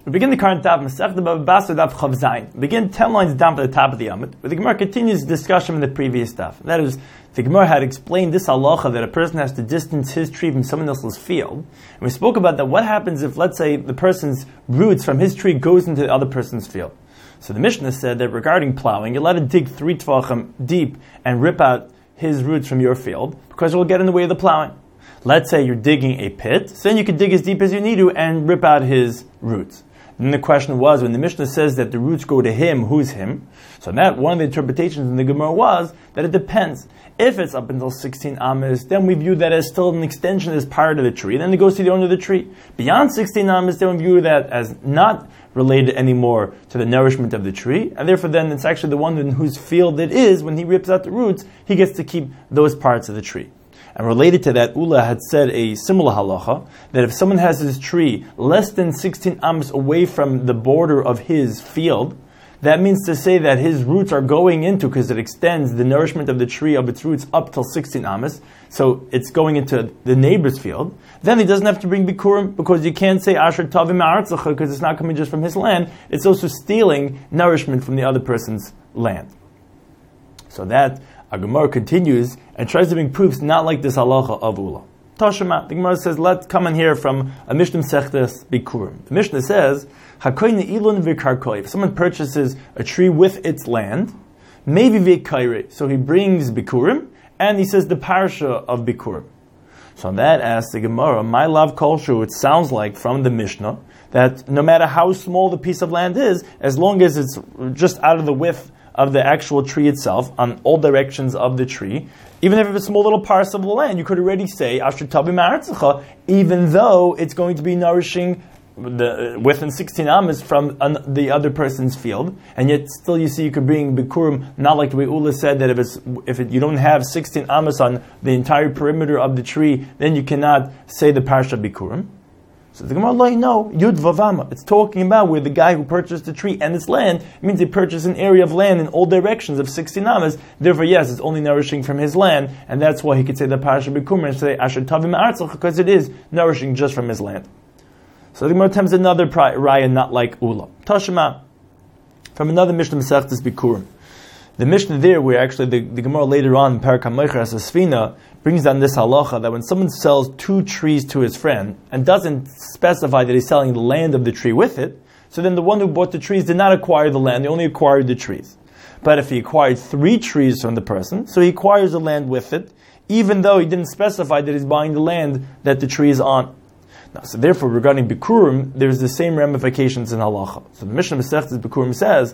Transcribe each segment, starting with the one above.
We begin the current daf, Masechta Bava Basra daf Chav Zayin. We begin 10 lines down to the top of the Amud, where the Gemara continues the discussion in the previous daf. That is, the Gemara had explained this halacha that a person has to distance his tree from someone else's field. And we spoke about that. What happens if, let's say, the person's roots from his tree goes into the other person's field? So the Mishnah said that regarding plowing, you're allowed to dig 3 tvachim deep and rip out his roots from your field, because it will get in the way of the plowing. Let's say you're digging a pit, so then you can dig as deep as you need to and rip out his roots. Then the question was, when the Mishnah says that the roots go to him, who's him? So that one of the interpretations in the Gemara was that it depends. If it's up until 16 amas, then we view that as still an extension as part of the tree. Then it goes to the owner of the tree. Beyond 16 amas, then we view that as not related anymore to the nourishment of the tree, and therefore then it's actually the one in whose field it is. When he rips out the roots, he gets to keep those parts of the tree. And related to that, Ula had said a similar halacha, that if someone has his tree less than 16 amos away from the border of his field, that means to say that his roots are going into, because it extends the nourishment of the tree of its roots up till 16 amos, so it's going into the neighbor's field, then he doesn't have to bring bikurim, because you can't say asher tavim ma'artzacha, because it's not coming just from his land, it's also stealing nourishment from the other person's land. So that a Gemara continues and tries to bring proofs not like this halacha of Ula. Tashema, the Gemara says, let's come and hear from a Mishnah Sechtes Bikurim. The Mishnah says, Hakoyne ilun v'karkoi. If someone purchases a tree with its land, maybe v'kaire. So he brings Bikurim, and he says the parsha of Bikurim. So on that asks the Gemara, my love kolshu, it sounds like from the Mishnah, that no matter how small the piece of land is, as long as it's just out of the width of the actual tree itself, on all directions of the tree, even if it's a small little parcel of the land, you could already say, Asher Tabi Ma'artzacha, even though it's going to be nourishing within 16 amas from the other person's field, and yet still you see you could bring Bikurim, not like the way Ula said that if you don't have 16 amas on the entire perimeter of the tree, then you cannot say the Parsha Bikurim. So the Gemara, no, Yud Vavama. It's talking about where the guy who purchased the tree and its land, it means he purchased an area of land in all directions of 16 amas. Therefore, yes, it's only nourishing from his land, and that's why he could say the Parasha Bikurim and say Asher Tavim Artzach, because it is nourishing just from his land. So the Gemara attempts another raya not like Ula. Tashema, from another Mishnah Masechtes Bikurim. The Mishnah there, where actually the Gemara later on, Parak HaMeicher as a Sfina, brings down this halacha that when someone sells 2 trees to his friend and doesn't specify that he's selling the land of the tree with it, so then the one who bought the trees did not acquire the land, they only acquired the trees. But if he acquired 3 trees from the person, so he acquires the land with it, even though he didn't specify that he's buying the land that the tree is on. Now, so therefore, regarding Bikurim, there's the same ramifications in halacha. So the Mishnah Masechtes Bikurim says,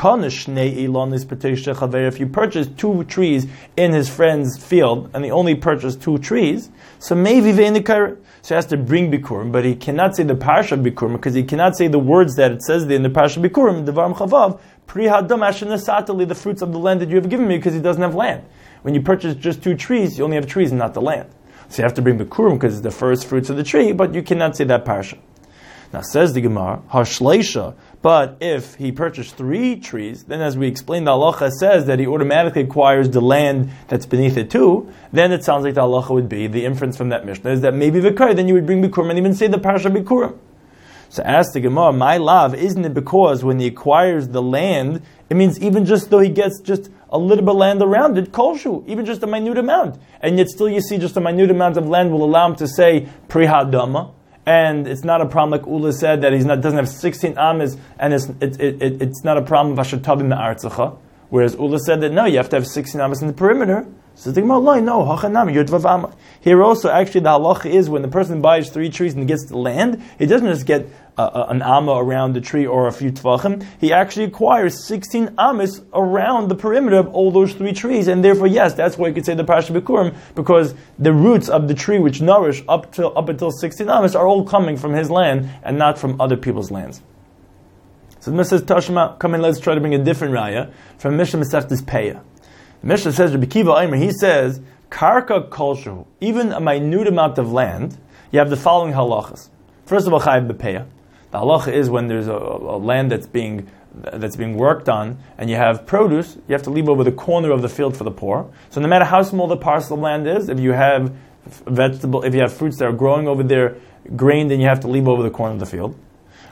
if you purchase 2 trees in his friend's field, and he only purchased 2 trees, so maybe ve'enikar, so he has to bring Bikurim, but he cannot say the Parsha Bikurim, because he cannot say the words that it says there in the Parsha Bikurim, Devarim Chavav, Pri Hadam Asher Nasatali, the fruits of the land that you have given me, because he doesn't have land. When you purchase just 2 trees, you only have trees and not the land. So you have to bring Bikurim because it's the first fruits of the tree, but you cannot say that parsha. Now says the Gemara, Hashleisha, but if he purchased 3 trees, then as we explained, the halacha says that he automatically acquires the land that's beneath it too, then it sounds like the halacha would be, the inference from that Mishnah is that maybe Vikar, then you would bring Bikurim and even say the parsha Bikurim. So ask the Gemara, my love, isn't it because when he acquires the land, it means even just though he gets just a little bit of land around it, kolshu, even just a minute amount, and yet still you see just a minute amount of land will allow him to say prihadama, and it's not a problem like Ula said that doesn't have 16 amas, and it's not a problem of asher tavim me'artzacha, whereas Ula said that no, you have to have 16 amas in the perimeter. So the Gemara, no, hachanami yud vavama. Here also, actually, the halacha is when the person buys 3 trees and gets the land, he doesn't just get an amma around the tree or a few tvachim. He actually acquires 16 amas around the perimeter of all those 3 trees, and therefore, yes, that's why you could say the Parsha Bikurim, because the roots of the tree which nourish up until 16 amas are all coming from his land and not from other people's lands. So the Mishnah says, Tashma, come in, let's try to bring a different raya from Mishnah Masechtes Peah. The Mishnah says, Rabbi Kiva Omer, he says, Karka kolshu, even a minute amount of land, you have the following halachas. First of all, chayav b'peah. The halacha is when there's a land that's being worked on, and you have produce, you have to leave over the corner of the field for the poor. So no matter how small the parcel of land is, if you have fruits that are growing over there, grain, then you have to leave over the corner of the field.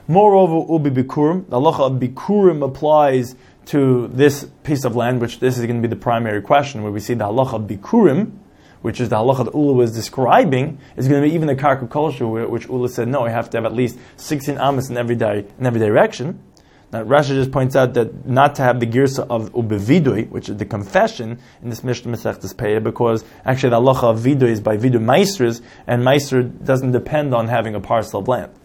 Moreover, ubi bikurim, the halacha of bikurim applies to this piece of land, which this is going to be the primary question, where we see the halacha of bikurim, which is the halacha that Ula was describing, is going to be even the karka culture, which Ula said, no, you have to have at least 16 amas in every direction. Now, Rashi just points out that not to have the girsa of ubevidui, which is the confession in this Mishnah Masechtas Peah, because actually the halacha of vidui is by vidui maestras, and maester doesn't depend on having a parcel of land.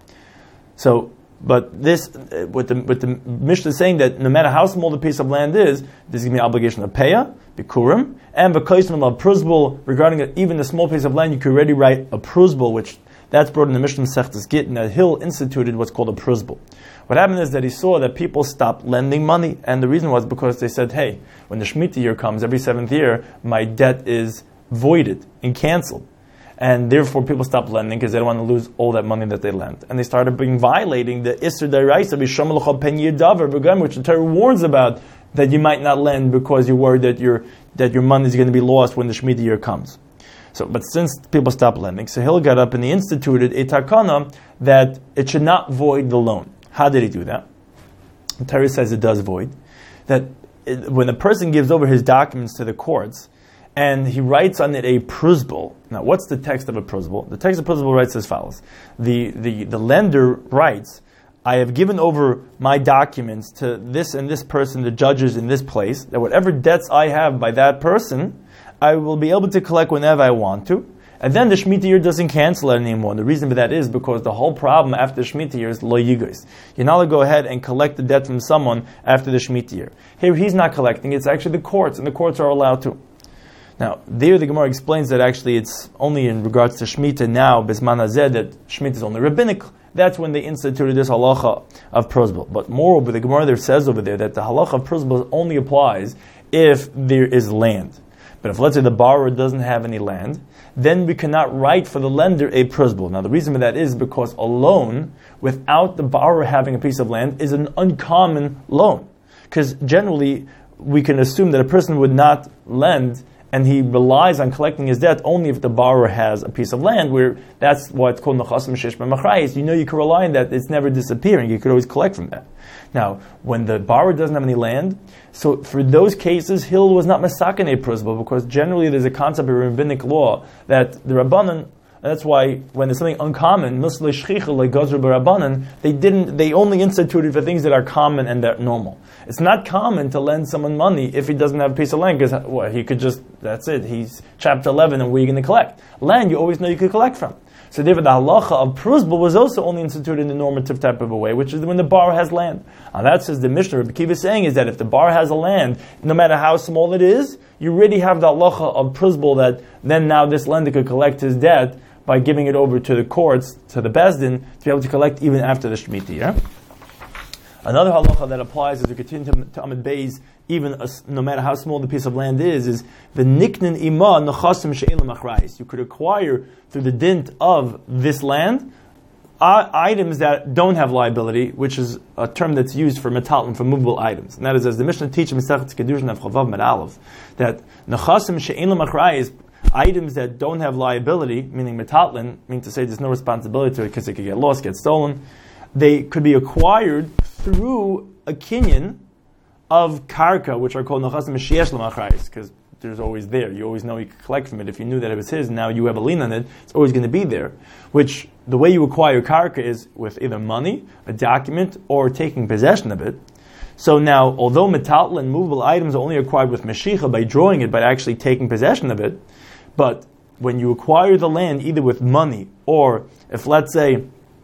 So, but this, with the Mishnah saying that no matter how small the piece of land is, there's going to be an obligation of Peah, Bikurim, and V'koisnim of Pruzbul, regarding even the small piece of land, you could already write a Pruzbul, which that's brought in the Mishnah Masechtas Gittin, that Hill instituted what's called a Pruzbul. What happened is that he saw that people stopped lending money, and the reason was because they said, hey, when the Shemitah year comes, every 7th year, my debt is voided and canceled. And therefore people stopped lending because they don't want to lose all that money that they lent. And they started violating the Isser D'Oraisa, B'Sham L'cha Pen Yedavar, which the Torah warns about, that you might not lend because you're worried that your money is going to be lost when the Shemitah year comes. So, but since people stopped lending, so Hill got up and he instituted a takana that it should not void the loan. How did he do that? The Torah says it does void. That when a person gives over his documents to the courts, and he writes on it a pruzbul. Now, what's the text of a pruzbul? The text of pruzbul writes as follows. The lender writes, I have given over my documents to this and this person, the judges in this place, that whatever debts I have by that person, I will be able to collect whenever I want to. And then the Shemitah year doesn't cancel it anymore. And the reason for that is because the whole problem after the Shemitah year is lo yigos. You're not allowed to go ahead and collect the debt from someone after the Shemitah year. Here, he's not collecting. It's actually the courts, and the courts are allowed to. Now, there the Gemara explains that actually it's only in regards to Shemitah now, Bisman Hazeh, that Shemitah is only rabbinic. That's when they instituted this halacha of pruzbul. But moreover, the Gemara there says over there that the halacha of pruzbul only applies if there is land. But if, let's say, the borrower doesn't have any land, then we cannot write for the lender a pruzbul. Now, the reason for that is because a loan without the borrower having a piece of land is an uncommon loan. Because generally, we can assume that a person would not lend and he relies on collecting his debt only if the borrower has a piece of land, where that's what's called nechasim shesh b'machrayis. You know you can rely on that; it's never disappearing. You could always collect from that. Now, when the borrower doesn't have any land, so for those cases, Hill was not masakin a pruzbul, because generally there's a concept of rabbinic law that the Rabbanan. That's why when there's something uncommon, misle shchicha like gazra b'Rabbanan, they only instituted for things that are common and that are normal. It's not common to lend someone money if he doesn't have a piece of land, because he could just, that's it, he's chapter 11, and where are you going to collect? Land, you always know you could collect from. So therefore the halacha of pruzbul was also only instituted in the normative type of a way, which is when the borrower has land. And that says the Mishnah, Rabbi Kiva is saying is that if the borrower has a land, no matter how small it is, you already have the halacha of pruzbul, that then now this lender could collect his debt by giving it over to the courts, to the Bezdin, to be able to collect even after the Shemitah year. Another halacha that applies as we continue to Amud Beis, even no matter how small the piece of land is the niknin ima nechasim she'elam achrayis. You could acquire through the dint of this land items that don't have liability, which is a term that's used for metallim, for movable items. And that is, as the Mishnah teaches in Masechet Kedushin of Chavav Med Aleph, that nechasim she'elam achrayis, items that don't have liability, meaning metallim, meaning to say there's no responsibility to it because it could get lost, get stolen, they could be acquired through a kinyan of karka, which are called nechasim sheyesh l'machrayis, because there's always there. You always know you could collect from it. If you knew that it was his, and now you have a lien on it, it's always going to be there. Which, the way you acquire karka is with either money, a document, or taking possession of it. So now, although metal and movable items are only acquired with meshicha, by drawing it, by actually taking possession of it, but when you acquire the land either with money, or if let's say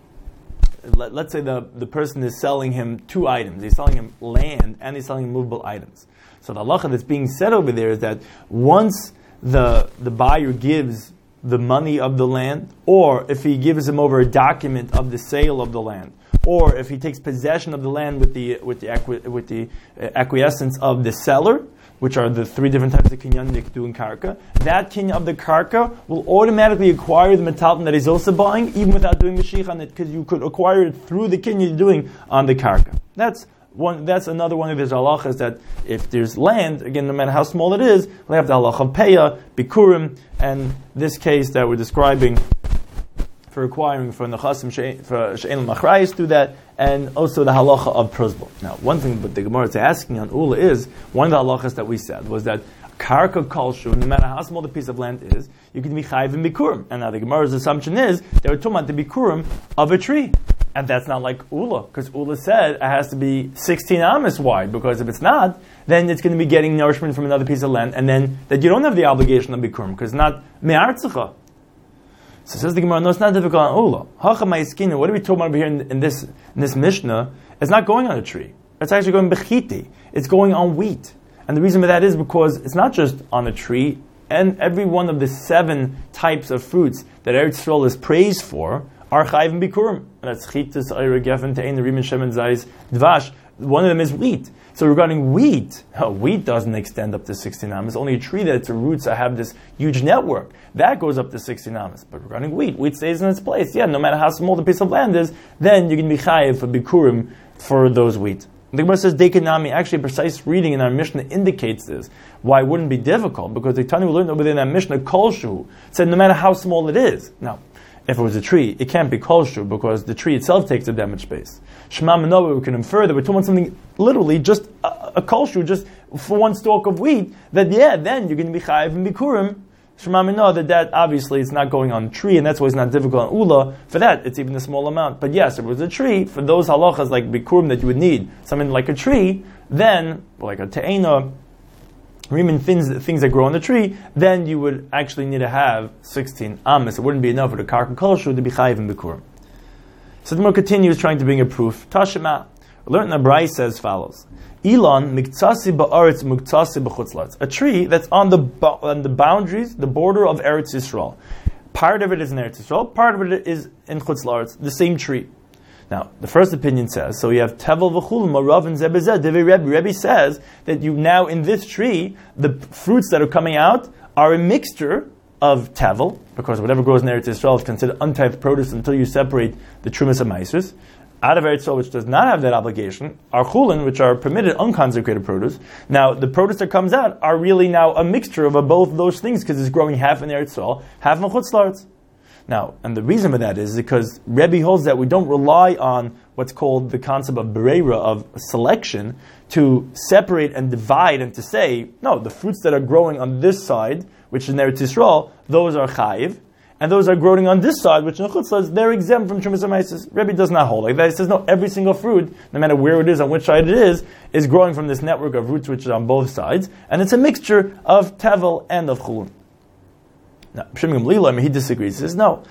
the person is selling him two items. He's selling him land and he's selling him movable items. So the halacha that's being said over there is that once the buyer gives the money of the land, or if he gives him over a document of the sale of the land, or if he takes possession of the land with the acquiescence of the seller, which are the three different types of kinyan that you can do in karka, that kinyan of the karka will automatically acquire the metalton that he's also buying, even without doing mashich on it, because you could acquire it through the kinyan you're doing on the karka. That's another one of his halachas, that if there's land, again, no matter how small it is, we have the halacha of peya, bikurim, and this case that we're describing for requiring for nechasim for she'en machrayis do that, and also the halacha of prozbul. Now, one thing that the Gemara is asking on Ula is, one of the halachas that we said was that karka kolshu, no matter how small the piece of land is, you can be chayiv in bikurim. And now the Gemara's assumption is they were talking about the bikurim of a tree. And that's not like Ula, because Ula said it has to be 16 amas wide, because if it's not, then it's going to be getting nourishment from another piece of land, and then that you don't have the obligation of bikurim, because it's not me'artzecha. So says the Gemara, no, it's not difficult on Ula. Hacha ma'искina, what are we talking about over here in this Mishnah? It's not going on a tree. It's actually going bechiti. It's going on wheat. And the reason for that is because it's not just on a tree, and every one of the 7 types of fruits that Eretz Yisrael is praised for are chayiv and bikurim. And that's chitas, ayra, gefen, te'en, rimen, shemen, zayis, dvash. One of them is wheat. So regarding wheat, wheat doesn't extend up to 16 amas. Only a tree that's roots that have this huge network. That goes up to 16 amas. But regarding wheat stays in its place. Yeah, no matter how small the piece of land is, then you can be chayiv for bikurim for those wheat. The Gemara says, Dekanami, actually a precise reading in our Mishnah indicates this. Why it wouldn't be difficult? Because the Tani we learned within our Mishnah, kolshu, said no matter how small it is. Now, if it was a tree, it can't be kolshu because the tree itself takes up that much space. Shema Menova, we can infer that we're talking about something literally just a kolshu, just for one stalk of wheat, that then you're going to be chayiv and bikurim. Shema Menova, that obviously it's not going on a tree, and that's why it's not difficult on Ula. For that, it's even a small amount. But yes, if it was a tree, for those halachas like bikurim that you would need, something like a tree, then, like a te'ena, Rimin things that grow on the tree, then you would actually need to have 16 amas. It wouldn't be enough for the karka kolshu to be chayiv and bikurim. So the Gemara continues trying to bring a proof. Tashema, learned in the Brai says follows: Elon miktsasi ba'aretz miktsasi b'chutzlatz. A tree that's on the boundaries, the border of Eretz Yisrael. Part of it is in Eretz Yisrael, part of it is in Chutzlaretz, the same tree. Now, the first opinion says, so you have Tevel v'chul, Marav and Zebezeh, Devi Rebbe. Rebbe says that you now, in this tree, the fruits that are coming out are a mixture of Tevel, because whatever grows in Eretz Yisrael is considered untyped produce until you separate the Trumas and Maasros. Out of Eretz Yisrael, which does not have that obligation, are Chulin, which are permitted unconsecrated produce. Now, the produce that comes out are really now a mixture of both those things, because it's growing half in Eretz Yisrael, half in Chutzlaretz. Now, and the reason for that is because Rebbe holds that we don't rely on what's called the concept of bereira, of selection, to separate and divide and to say, no, the fruits that are growing on this side, which is Eretz Yisrael, those are chayiv, and those are growing on this side, which in Chutzlaretz, they're exempt from Trumas HaMaasros. Rebbe does not hold like that. He says, no, every single fruit, no matter where it is, on which side it is growing from this network of roots which is on both sides, and it's a mixture of Tevel and of Chulun. Now, he disagrees. He says, no.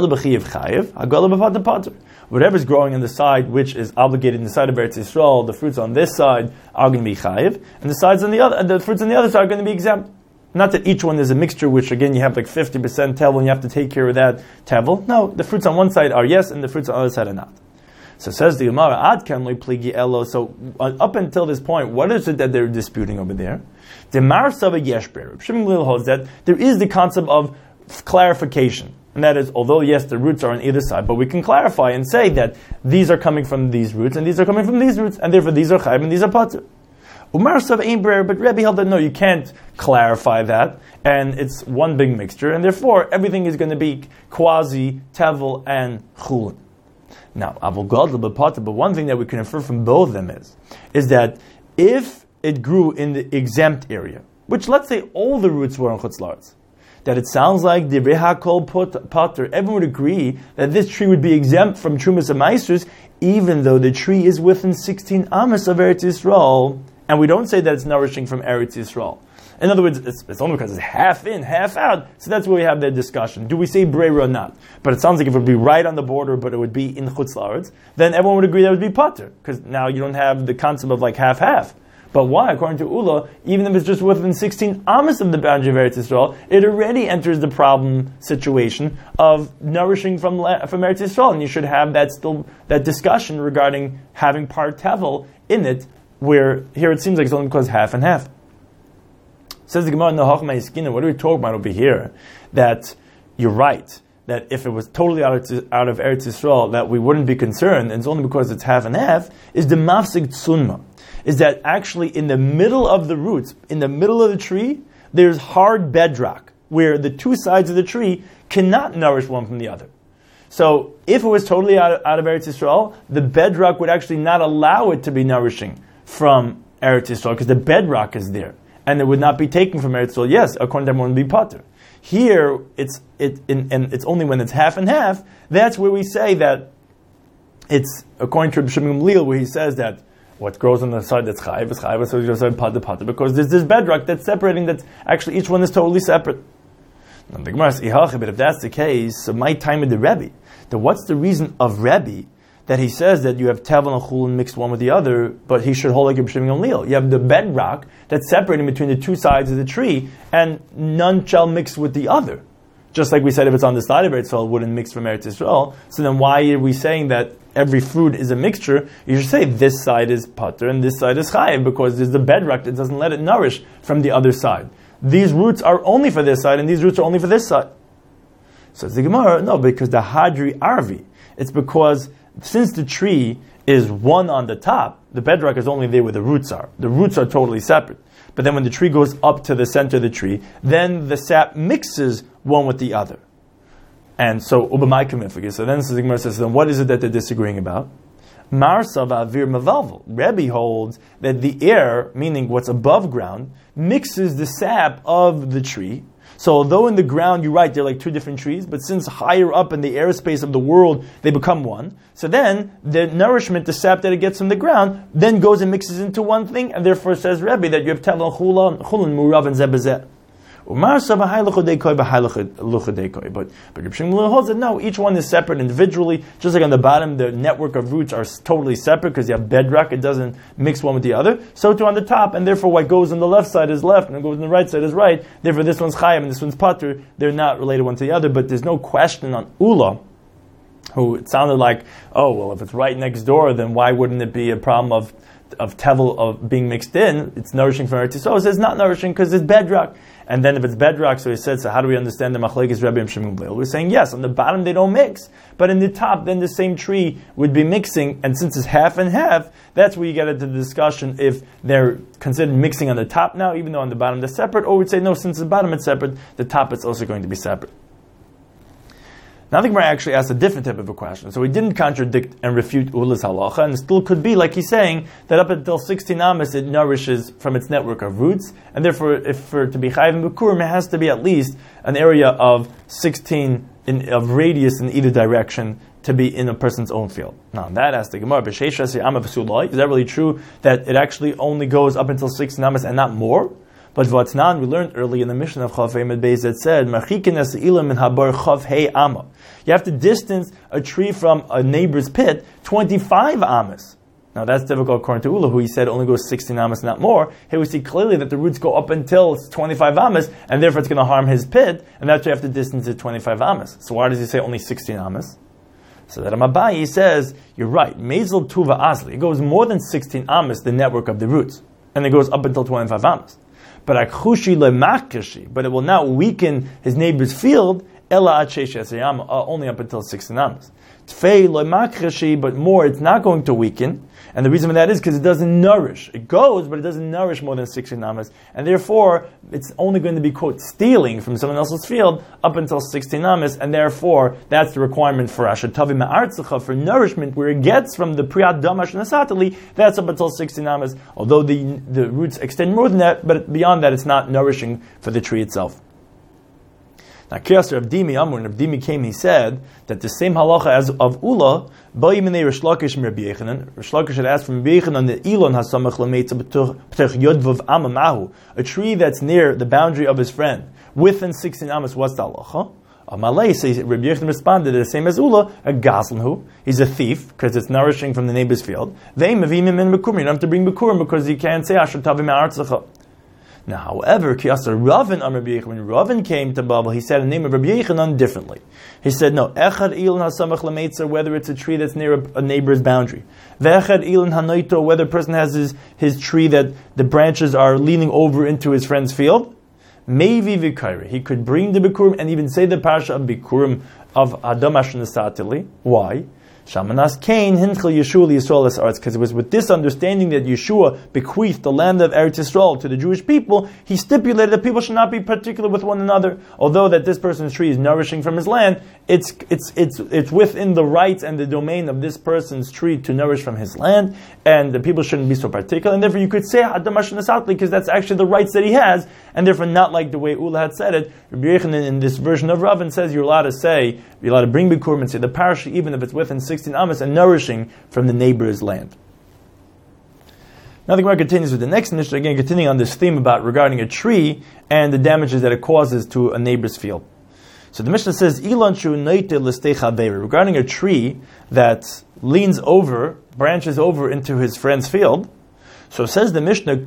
Whatever's growing on the side which is obligated in the side of Eretz Yisrael, the fruits on this side are going to be chayiv, and the sides on the other, and the fruits on the other side are going to be exempt. Not that each one is a mixture, which again you have like 50% tevel, and you have to take care of that tevel. No, the fruits on one side are yes, and the fruits on the other side are not. So says the Gemara, Ad Kamli Pligi Elo. So up until this point, what is it that they're disputing over there? The Marsava Yeshber. Shimon Gamliel holds that there is the concept of clarification. And that is, although yes, the roots are on either side, but we can clarify and say that these are coming from these roots, and these are coming from these roots, and therefore these are chayiv and these are patur. Umarsav ain't brer, but Rebbe held that no, you can't clarify that, and it's one big mixture, and therefore everything is going to be quasi, tevel, and chulin. Now, avol gadol b'patur, but one thing that we can infer from both of them is that if it grew in the exempt area, which let's say all the roots were on Chutzlaretz, that it sounds like the Rehakol Pater, everyone would agree that this tree would be exempt from Trumas and Maasros, even though the tree is within 16 amas of Eretz Yisrael, and we don't say that it's nourishing from Eretz Yisrael. In other words, it's only because it's half in, half out, so that's where we have that discussion. Do we say Breira or not? But it sounds like if it would be right on the border, but it would be in Chutzlaretz, then everyone would agree that it would be Pater, because now you don't have the concept of like half-half. But why? According to Ula, even if it's just within 16 amas of the boundary of Eretz Yisrael, it already enters the problem situation of nourishing from Eretz Yisrael, and you should have that discussion regarding having part tevel in it, where here it seems like it's only because half and half. Says the Gemara in the Hachma Yiskina, what are we talking about over here? That you're right, that if it was totally out of Eretz Yisrael, that we wouldn't be concerned, and it's only because it's half and half, is the mafsig tsunma. Is that actually in the middle of the roots, in the middle of the tree, there's hard bedrock, where the two sides of the tree cannot nourish one from the other. So if it was totally out of Eretz Yisrael, the bedrock would actually not allow it to be nourishing from Eretz Yisrael because the bedrock is there. And it would not be taken from Eretz Yisrael. Yes, according to them, it wouldn't be potter. Here, it's only when it's half and half. That's where we say that it's according to Rabbi Shimon Gamliel, where he says that what grows on the side that's chayiv is chayiv, so you just say potter, because there's this bedrock that's separating. That actually each one is totally separate. Now the Gemara says, but if that's the case, so my time with the Rebbe, then what's the reason of Rebbe that he says that you have tevel and chulin mixed one with the other, but he should hold like Rabbi Shimon Gamliel? You have the bedrock that's separating between the two sides of the tree, and none shall mix with the other. Just like we said, if it's on the side of Eretz Yisrael, it wouldn't mix from Eretz Yisrael. So then why are we saying that every fruit is a mixture? You should say this side is pater and this side is chayiv, because there's the bedrock that doesn't let it nourish from the other side. These roots are only for this side, and these roots are only for this side. So it's the Gemara, no, because the hadri arvi. It's because since the tree is one on the top, the bedrock is only there where the roots are. The roots are totally separate. But then when the tree goes up to the center of the tree, then the sap mixes one with the other. And so, so then the Gemara says, then what is it that they're disagreeing about? Marsa v'avir mevalvel. Rebbe holds that the air, meaning what's above ground, mixes the sap of the tree. So although in the ground, you're right, they're like two different trees, but since higher up in the airspace of the world, they become one. So then, the nourishment, the sap that it gets from the ground, then goes and mixes into one thing, and therefore says Rebbe that you have tevel chulin murav and zebezeh. But Rabbi Shimon holds that no, each one is separate individually. Just like on the bottom, the network of roots are totally separate because you have bedrock; it doesn't mix one with the other. So too on the top, and therefore what goes on the left side is left, and what goes on the right side is right. Therefore, this one's chayim and this one's pater. They're not related one to the other. But there's no question on Ula, who it sounded like, oh well, if it's right next door, then why wouldn't it be a problem of tevel of being mixed in? It's nourishing from Eretz Yisrael. It says not nourishing because it's bedrock. And then if it's bedrock, so he said, so how do we understand the machlekes Rebbe and Shimon Gamliel? We're saying yes, on the bottom they don't mix, but in the top, then the same tree would be mixing, and since it's half and half, that's where you get into the discussion if they're considered mixing on the top now, even though on the bottom they're separate, or we'd say no, since the bottom it's separate, the top is also going to be separate. Now the Gemara actually asked a different type of a question. So he didn't contradict and refute Ula's halacha, and it still could be, like he's saying, that up until 16 amas it nourishes from its network of roots, and therefore, if for it to be chayiv and bikurim, it has to be at least an area of 16 of radius in either direction to be in a person's own field. Now that asks the Gemara, is that really true that it actually only goes up until 16 amas and not more? But Vatnan, we learned early in the mission of Chav Hei Beis that said, you have to distance a tree from a neighbor's pit 25 amas. Now that's difficult according to Ula, who he said only goes 16 amas, not more. Here we see clearly that the roots go up until 25 amas, and therefore it's going to harm his pit, and that's why you have to distance it 25 amas. So why does he say only 16 amas? So that Amabai says, you're right, Mezel Tuva Asli, it goes more than 16 amas, the network of the roots, and it goes up until 25 amas. But it will not weaken his neighbor's field only up until 16 amas. But more, it's not going to weaken. And the reason for that is because it doesn't nourish. It goes, but it doesn't nourish more than 16 amas. And therefore, it's only going to be, quote, stealing from someone else's field up until 16 amas. And therefore, that's the requirement for Ashatavi Ma'artzacha, for nourishment, where it gets from the Priyat Damash Nasatali, that's up until 16 amas. Although the roots extend more than that, but beyond that, it's not nourishing for the tree itself. Now, Kiyas Rav Dimi Amr, when Rav Dimi came, he said that the same halacha as of Ula, Rish Lakish had asked from Rabbi Yechanan the Elon hasamach lameitza b'tech yodvav amamahu, a tree that's near the boundary of his friend, within 16 amas. What's the halacha? Amalei says Rabbi Yechanan responded the same as Ula, a gazlanhu. He's a thief because it's nourishing from the neighbor's field. They mevimim in bekurim. You don't have to bring bekurim because you can't say asher tavim ma'artzacha. Now, however, when Ravin came to Babel, he said the name of Rabbi Yechanan differently. He said, no, Echad Ilin HaSamach L'Meitzer, whether it's a tree that's near a neighbor's boundary. Ve'echad Ilin HaNoito, whether a person has his tree that the branches are leaning over into his friend's field. Maybe Vikairi. He could bring the Bikurim and even say the Parsha of Bikurim of Adam Asher Nesatili. Why? Shamanas Cain Hinchel Yeshua Yisrael es Arts, because it was with this understanding that Yeshua bequeathed the land of Eretz Yisrael to the Jewish people, he stipulated that people should not be particular with one another. Although that this person's tree is nourishing from his land, it's within the rights and the domain of this person's tree to nourish from his land, and the people shouldn't be so particular. And therefore, you could say Hadamash Nasatli, because that's actually the rights that he has, and therefore not like the way Ula had said it. Rabbi Yochanan in this version of Ravin says you're allowed to bring bikurim and say the parish, even if it's within 16 amas and nourishing from the neighbor's land. Now the Gemara continues with the next Mishnah, again continuing on this theme about regarding a tree and the damages that it causes to a neighbor's field. So the Mishnah says, regarding a tree that leans over, branches over into his friend's field. So says the Mishnah,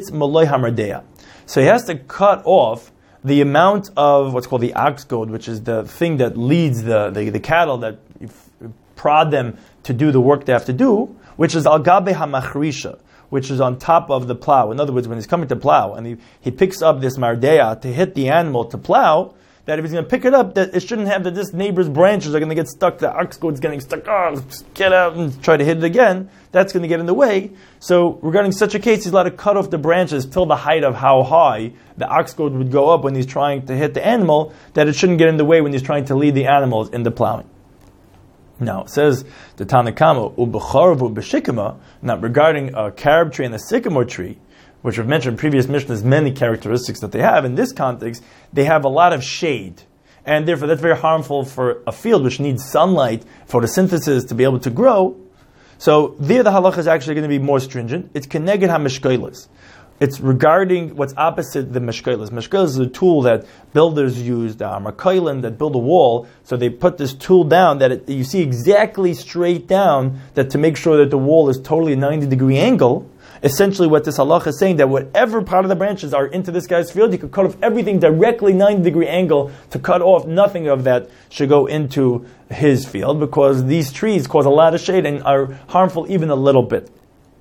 so he has to cut off the amount of what's called the ox goad, which is the thing that leads the cattle, that you prod them to do the work they have to do, which is al gabe hamachrisha, which is on top of the plow. In other words, when he's coming to plow and he picks up this mardeya to hit the animal to plow, that if he's going to pick it up, that it shouldn't have that this neighbor's branches are going to get stuck, the ox goad's getting stuck, get out and try to hit it again. That's going to get in the way. So regarding such a case, he's allowed to cut off the branches till the height of how high the ox goad would go up when he's trying to hit the animal, that it shouldn't get in the way when he's trying to lead the animals in the plowing. Now, it says the Tanakama, u'b'charavu b'shikama, now regarding a carob tree and a sycamore tree, which we've mentioned in previous Mishnahs, many characteristics that they have. In this context, they have a lot of shade. And therefore, that's very harmful for a field which needs sunlight, photosynthesis to be able to grow. So there the halacha is actually going to be more stringent. It's keneged ha-meshkelas. It's regarding what's opposite the meshkelas. Meshkelas is a tool that builders use, the armakoilim, that build a wall. So they put this tool down that you see exactly straight down, that to make sure that the wall is totally a 90-degree angle. Essentially what this halacha is saying, that whatever part of the branches are into this guy's field, you could cut off everything directly 90-degree angle to cut off. Nothing of that should go into his field, because these trees cause a lot of shade and are harmful even a little bit.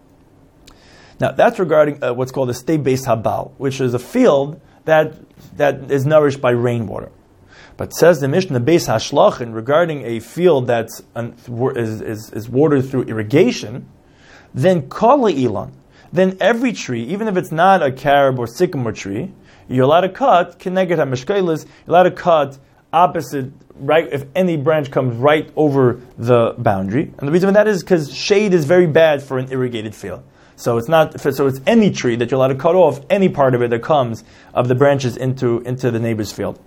Now that's regarding what's called a state beis habal, which is a field that is nourished by rainwater. But says the Mishnah, beis hashlachin, regarding a field that is watered through irrigation, then kala ilan, then every tree, even if it's not a carob or sycamore tree, you're allowed to cut keneged ha-meshkelas, you're allowed to cut opposite, right, if any branch comes right over the boundary. And the reason for that is because shade is very bad for an irrigated field. So it's any tree that you're allowed to cut off any part of it that comes of the branches into the neighbor's field.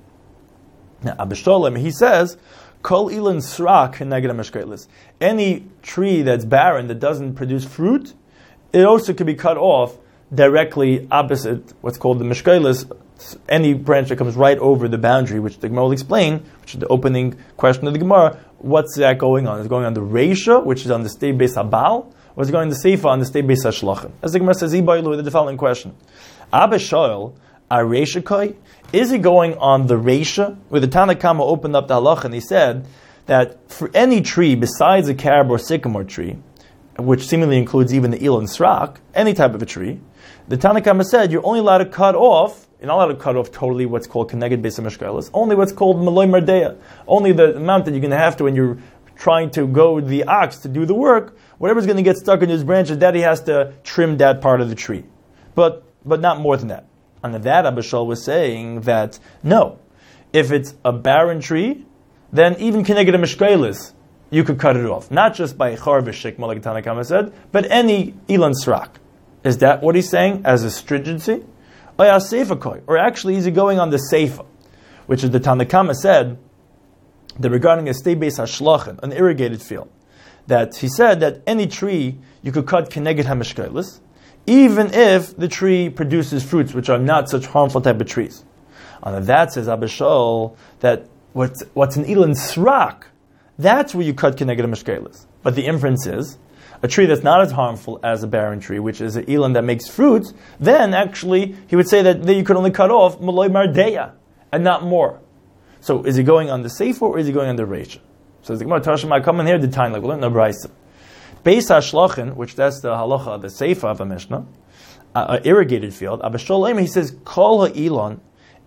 Now Abba Sholem, he says, kol ilan srak keneged ha-meshkelas, any tree that's barren, that doesn't produce fruit, it also could be cut off directly opposite what's called the meshkelas, any branch that comes right over the boundary, which the Gemara will explain, which is the opening question of the Gemara. What's that going on? Is it going on the reisha, which is on the state beis habal, or is it going on the seifa, on the state beis hashlachin? As the Gemara says, with the following question: Abba Shoel, areisha koi, is it going on the reisha? Where the Tanakama opened up the halacha and he said that for any tree besides a carob or sycamore tree, which seemingly includes even the ilan srak, any type of a tree, the Tanakama said you're only allowed to cut off, you're not allowed to cut off totally what's called keneged beis hameshkelas, only what's called maloi mardeya, only the amount that you're going to have to when you're trying to go the ox to do the work, whatever's going to get stuck in his branches, that he has to trim that part of the tree. But not more than that. And that Abba Shol was saying that, no, if it's a barren tree, then even keneged ha-meshkelas, you could cut it off. Not just by char v'shikma, like Tanakama said, but any ilan srak. Is that what he's saying as a stringency? Or actually, is he going on the seifa, which is the Tanakama said that regarding a state beis hashlachin, an irrigated field, that he said that any tree you could cut keneged ha-meshkelas, even if the tree produces fruits which are not such harmful type of trees. And that says Abba Shol that what's an ilan srak, that's where you cut keneged ha-meshkelas. But the inference is, a tree that's not as harmful as a barren tree, which is an elan that makes fruits, then actually he would say that you could only cut off maloi mardeya and not more. So is he going on the seifa or is he going on the reisha? So the Gemara Tashma, I come in here the time like we learned no brayso. Beis hashlachin, which that's the halacha, the seifa of a Mishnah, irrigated field. Abba Sholem, he says kol ha'ilon,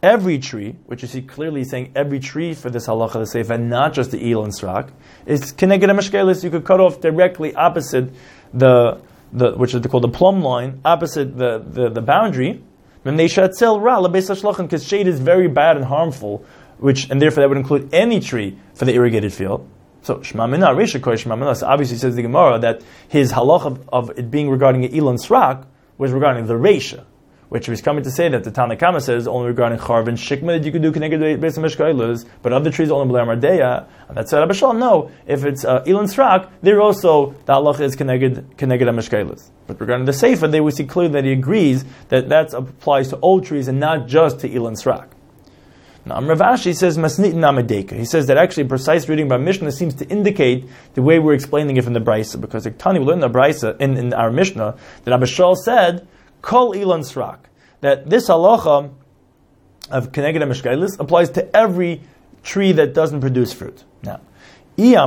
every tree, which you see clearly saying every tree for this halacha, the seif, and not just the eel and srak, is keneged hamashkelis. You could cut off directly opposite the which is called the plumb line, opposite the boundary. Because shade is very bad and harmful, and therefore that would include any tree for the irrigated field. So Shema Mina, Reisha Koi Shema Mina, so obviously says the Gemara that his halach of it being regarding an Elon Srak was regarding the Reisha, which was coming to say that the Tanna Kama says only regarding Charv and Shikma that you could do Keneged Beis HaMeshkailos, but other trees only B'lei Mardeya. And that said, Abba Shalom, no, if it's Elon Srak, there also the halach is Keneged HaMeshkailos. But regarding the Sefer, they would see clearly that he agrees that that applies to all trees and not just to Elon Srak. Now, Rav Ashi says Masnit Namadeka. He says that actually a precise reading by Mishnah seems to indicate the way we're explaining it from the Brisa, because Tani we learned in the Brisa in our Mishnah that Abba Shal said Kol Elon Srak, that this halacha of Keneged HaMeshkailos applies to every tree that doesn't produce fruit. Now, if you're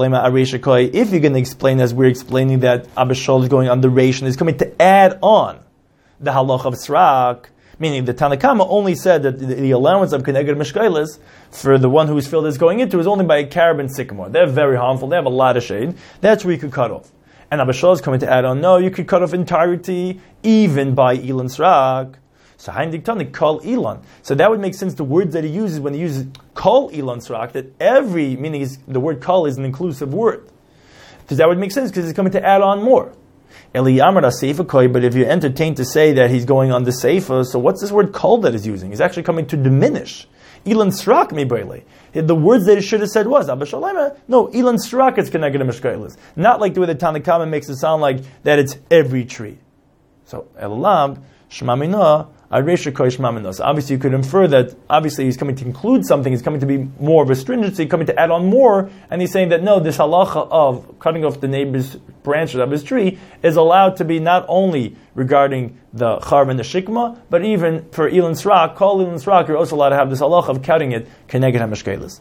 going to explain as we're explaining that Abba Shal is going on the Reish and is coming to add on the halacha of Srak, meaning the Tanna Kama only said that the allowance of Keneged HaMeshkailos for the one whose field is going into is only by a carob and sycamore. They're very harmful, they have a lot of shade. That's where you could cut off. And Abba Shal is coming to add on, no, you could cut off entirety even by Elon Srak. So Haindik Tani, Kol Elon. So that would make sense, the words that he uses when he uses Kol Elon Srak, that every, meaning the word Kol is an inclusive word. Because that would make sense because he's coming to add on more. But if you're entertained to say that he's going on the Seifa, so what's this word Kol that he's using? He's actually coming to diminish. Elon Srak Mibrele. The words that he should have said was, Abba Shalema, no, Elon Srak is Keneged HaMeshkailos. Not like the way the Tanna Kama makes it sound like that it's every tree. So, Elam, Shema Mina, Aresha Koi Shema Mina. So obviously you could infer that, obviously he's coming to include something, he's coming to be more of a stringency, coming to add on more, and he's saying that no, this halacha of cutting off the neighbor's branches of his tree is allowed to be not only regarding the Charv and the Shikma, but even for Elon Srak, Kol Elon Srak, you're also allowed to have this halacha of cutting it Keneged HaMeshkailos.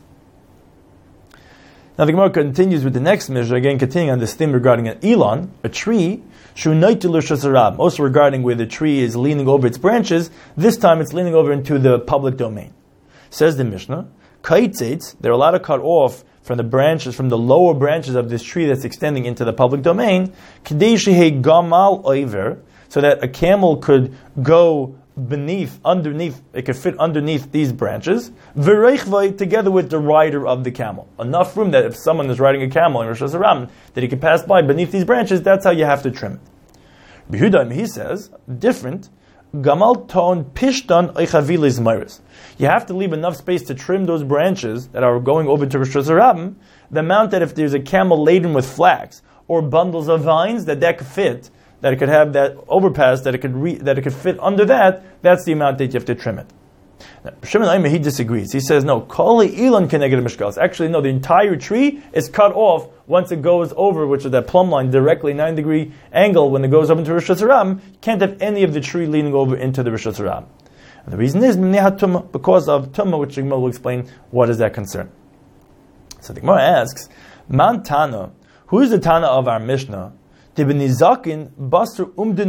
Now the Gemara continues with the next measure, again continuing on this theme regarding an Elon, a tree, also regarding where the tree is leaning over its branches. This time it's leaning over into the public domain. Says the Mishnah, they're allowed to cut off from the branches, from the lower branches of this tree that's extending into the public domain, so that a camel could go underneath, it could fit underneath these branches, together with the rider of the camel. Enough room that if someone is riding a camel in Rosh Hashanah, that he can pass by beneath these branches, that's how you have to trim it. Behudaim, he says, different, gamal ton pishtan eichavilis myris. You have to leave enough space to trim those branches that are going over to Rosh Hashanah, the amount that if there's a camel laden with flax, or bundles of vines, that could fit, that it could have that overpass, that it could fit under that, that's the amount that you have to trim it. Now, Shimon Aimer, he disagrees. He says, no, Koli Elon Keneged HaMeshkailos. Actually, no, the entire tree is cut off once it goes over, which is that plumb line, directly 9-degree angle, when it goes up into Rosh Hashanah, you can't have any of the tree leaning over into the Rosh Hashanah. And the reason is, because of Tumma, which the Gemara will explain what is that concern. So the Gemara asks, Man Tana, who is the Tana of our Mishnah? And when it comes to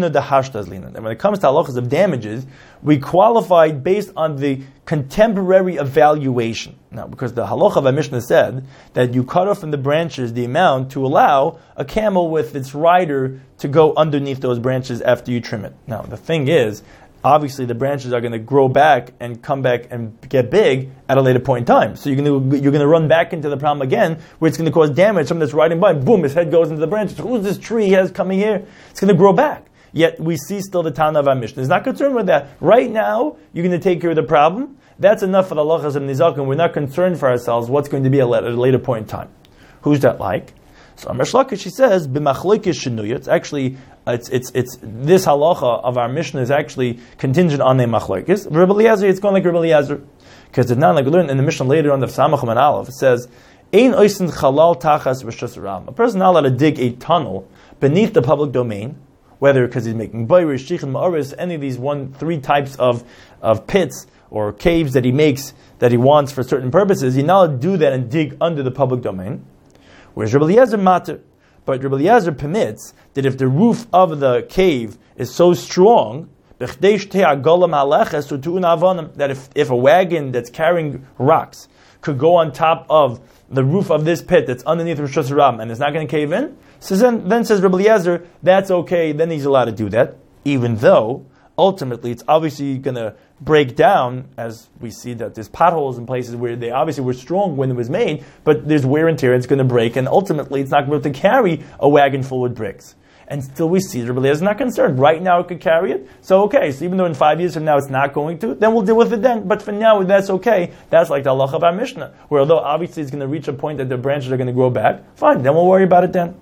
halachas of damages, we qualify based on the contemporary evaluation. Now, because the halacha of our Mishnah said that you cut off from the branches the amount to allow a camel with its rider to go underneath those branches after you trim it. Now, the thing is, obviously the branches are going to grow back and come back and get big at a later point in time. So you're going to run back into the problem again, where it's going to cause damage. Someone that's riding by, boom, his head goes into the branches. Who's this tree he has coming here? It's going to grow back. Yet we see still the Tana of our Mishnah is not concerned with that. Right now, you're going to take care of the problem. That's enough for the halachas of Nizakin. We're not concerned for ourselves what's going to be at a later point in time. Who's that like? So Amar Shlakish, she says, b'machloikis shenuya. It's actually, it's this halacha of our Mishnah is actually contingent on a machlokes. Rabbi Eliezer, it's going like Rabbi Eliezer, because it's not like we learned in the Mishnah later on the Samachim and Aleph. It says, ein oisin chalal tachas rishus ram. A person not allowed to dig a tunnel beneath the public domain, whether because he's making bayrish, shichin, ma'aris, any of these 3 types of pits or caves that he makes that he wants for certain purposes. You're not allowed to do that and dig under the public domain. Whereas Rabbi Eliezer matter, but Rabbi Eliezer permits that if the roof of the cave is so strong, That if a wagon that's carrying rocks could go on top of the roof of this pit that's underneath Rosh Hashanah and it's not going to cave in, so then says Rabbi Eliezer, that's okay, then he's allowed to do that, even though ultimately it's obviously going to break down, as we see that there's potholes in places where they obviously were strong when it was made, but there's wear and tear, it's going to break, and ultimately it's not going to be able to carry a wagon full with bricks. And still we see Rabbi Eliezer is not concerned. Right now it could carry it. So okay, so even though in 5 years from now it's not going to, then we'll deal with it then. But for now, that's okay. That's like the halacha of our Mishnah, where although obviously it's going to reach a point that the branches are going to grow back, fine, then we'll worry about it then.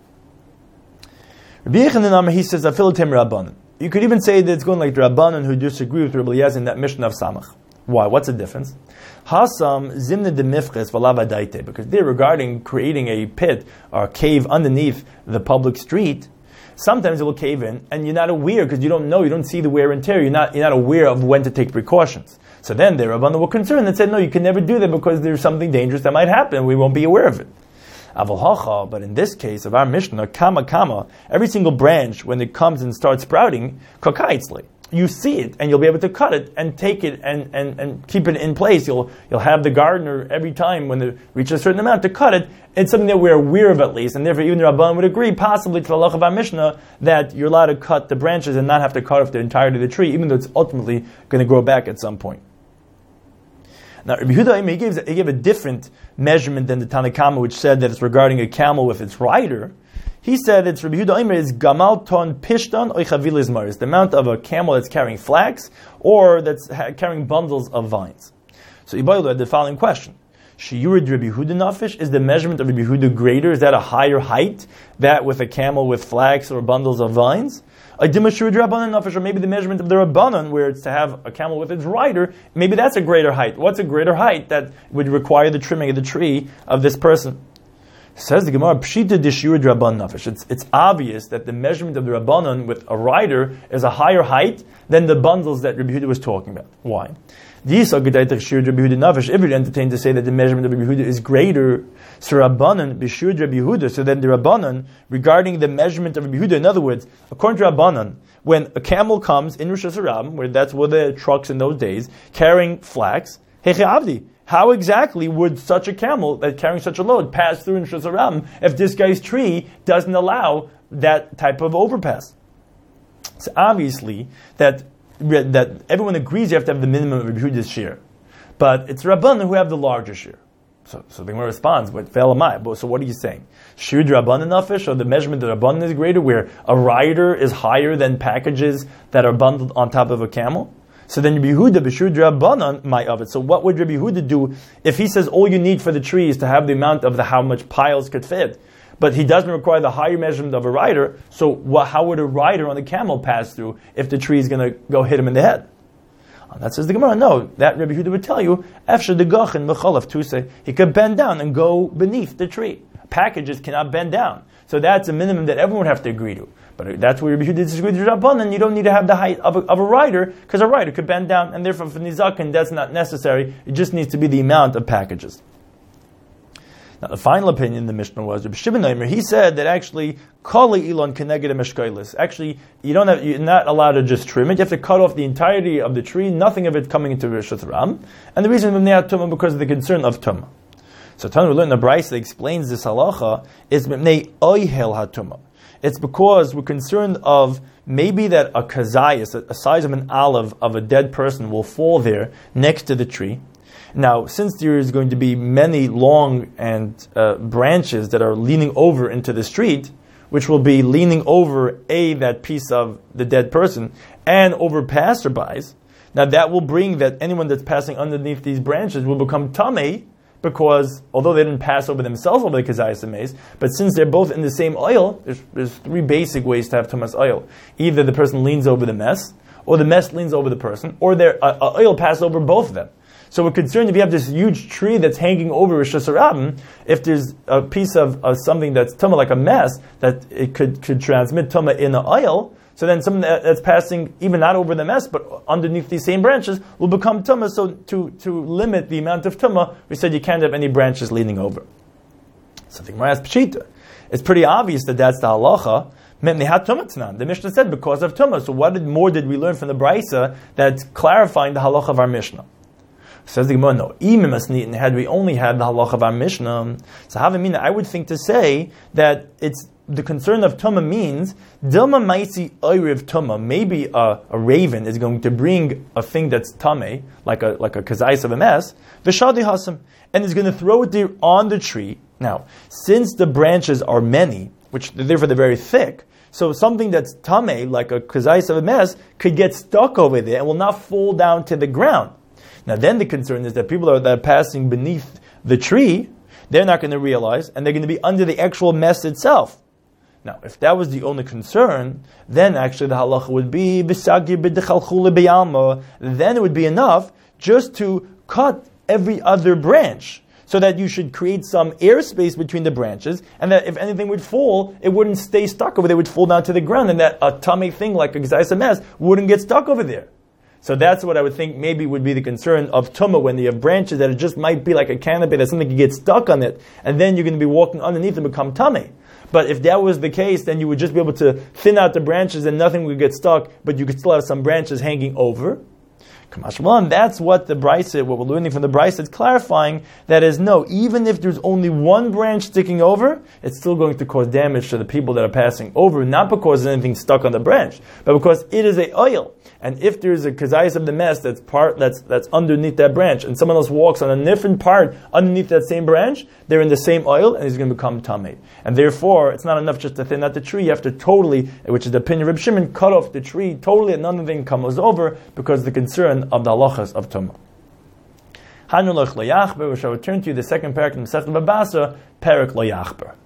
Rabbi Yechanan, he says, Afilatim Rabbanan. You could even say that it's going like the Rabbanan who disagree with Rabbi Eliezer in that Mishnah of Samach. Why? What's the difference? Hasam zimne de mifches valavadaite, because they're regarding creating a pit or a cave underneath the public street. Sometimes it will cave in, and you're not aware because you don't know, you don't see the wear and tear. You're not aware of when to take precautions. So then the Rabbanan were concerned and said, no, you can never do that because there's something dangerous that might happen. And we won't be aware of it. But in this case of our Mishnah, kama, every single branch when it comes and starts sprouting, kokaitzli, you see it and you'll be able to cut it and take it and keep it in place. You'll have the gardener every time when it reaches a certain amount to cut it. It's something that we're aware of at least, and therefore even the Rabban would agree possibly to the halacha of our Mishnah that you're allowed to cut the branches and not have to cut off the entirety of the tree, even though it's ultimately going to grow back at some point. Now, Rabbi Yehuda, he gave a different measurement than the Tanakama, which said that it's regarding a camel with its rider. He said it's Rabbi Yehuda Omer is gamal ton pishton oy chavilas maris, the amount of a camel that's carrying flax or that's carrying bundles of vines. So Ibaylu had the following question: Shiyurid Rabbi Yehuda nafish, is the measurement of Rabbi Yehuda greater? Is that a higher height, that with a camel with flax or bundles of vines? Or maybe the measurement of the Rabbanan, where it's to have a camel with its rider, maybe that's a greater height. What's a greater height that would require the trimming of the tree of this person? Says the Gemara, Pshita d'shiyur Rabban nafish. It's obvious that the measurement of the Rabbanan with a rider is a higher height than the bundles that Rabbi Yehuda was talking about. Why? If you're entertained to say that the measurement of Rabbi Yehuda is greater, so Rabbanan b'shiyur Rabbi Yehuda, so then the Rabbanan regarding the measurement of Rabbi Yehuda, in other words, according to Rabbanan, when a camel comes in Rosh Hashanah, where that's where the trucks in those days carrying flax, how exactly would such a camel that carrying such a load pass through in Rosh Hashanah if this guy's tree doesn't allow that type of overpass? It's obviously that everyone agrees you have to have the minimum of Rabbi Yehuda's share. But it's Rabbanan who have the larger share. So the Gemara responds, but Ve'elamai. So what are you saying? Shir Rabbanan nafish, or the measurement of Rabbanan is greater, where a rider is higher than packages that are bundled on top of a camel? So then Rabbi Yehuda, b'shir Rabbanan, my of it. So what would Rabbi Yehuda do if he says all you need for the tree is to have the amount of how much piles could fit? But he doesn't require the higher measurement of a rider, so how would a rider on the camel pass through if the tree is going to go hit him in the head? That says the Gemara, no, that Rabbi Yehuda would tell you, Efshar degachin mechalav tuse, he could bend down and go beneath the tree. Packages cannot bend down. So that's a minimum that everyone would have to agree to. But that's where Rabbi Yehuda disagrees with Rabbanan, you don't need to have the height of a rider, because a rider could bend down, and therefore for Nizakin that's not necessary, it just needs to be the amount of packages. Now, the final opinion in the Mishnah was Rabbi Shimon Omer. He said that actually, kali ilon keneged meshkailis. Actually, you're not allowed to just trim it. You have to cut off the entirety of the tree, nothing of it coming into Rosh Hashanah. And the reason of tumah because of the concern of tumah. So Tanu learned the Brisa that explains this halacha is mipnei oihel hatumah. It's because we're concerned of maybe that a kazayas, a size of an olive of a dead person, will fall there next to the tree. Now, since there is going to be many long and branches that are leaning over into the street, which will be leaning over that piece of the dead person and over passerbys, now that will bring that anyone that's passing underneath these branches will become tamei, because although they didn't pass over themselves over the kazayas mace, but since they're both in the same oil, there's three basic ways to have tumas oil. Either the person leans over the mess, or the mess leans over the person, or oil passes over both of them. So we're concerned if you have this huge tree that's hanging over Rosh Hashanah, if there's a piece of something that's tumah, like a mess, that it could transmit tumah in the oil, so then something that's passing even not over the mess, but underneath these same branches, will become tumah. So to limit the amount of tumah, we said you can't have any branches leaning over. So the Gemara asks Pshita. It's pretty obvious that that's the halacha. The Mishnah said because of Tumah. So what more did we learn from the Brisa that's clarifying the halacha of our Mishnah? Says the Gemara, no. Had we only had the halacha of our Mishnah, so Havamina, I would think to say that it's the concern of Tumah means Dilma Maisi Oyriv Tumah. Maybe a raven is going to bring a thing that's Tameh, like a kazais of a mess, Vishadi Hasam, and is going to throw it there on the tree. Now, since the branches are many, which therefore they're very thick, so something that's Tameh, like a kazais of a mess, could get stuck over there and will not fall down to the ground. Now then the concern is that people that are passing beneath the tree, they're not going to realize, and they're going to be under the actual mess itself. Now, if that was the only concern, then actually the halacha would be, then it would be enough just to cut every other branch, so that you should create some airspace between the branches, and that if anything would fall, it wouldn't stay stuck over there, it would fall down to the ground, and that a tummy thing like a gzais mess wouldn't get stuck over there. So that's what I would think maybe would be the concern of Tumah, when you have branches that it just might be like a canopy that something could get stuck on it, and then you're going to be walking underneath and become Tameh. But if that was the case, then you would just be able to thin out the branches and nothing would get stuck, but you could still have some branches hanging over. That's what the Brisa, what we're learning from the Brisa, is clarifying that is no, even if there's only one branch sticking over, it's still going to cause damage to the people that are passing over, not because there's anything stuck on the branch, but because it is a oil. And if there's a kazayas of the mess that's underneath that branch, and someone else walks on a different part underneath that same branch, they're in the same oil, and he's going to become tamei. And therefore, it's not enough just to thin out the tree. You have to totally, which is the opinion of Reb Shimon, cut off the tree totally, and none of it comes over because of the concern of the halachas of tumah. Hanulach lo yachber, which I will turn to the second parak in the Masechet Baba Basra, Parak lo yachber.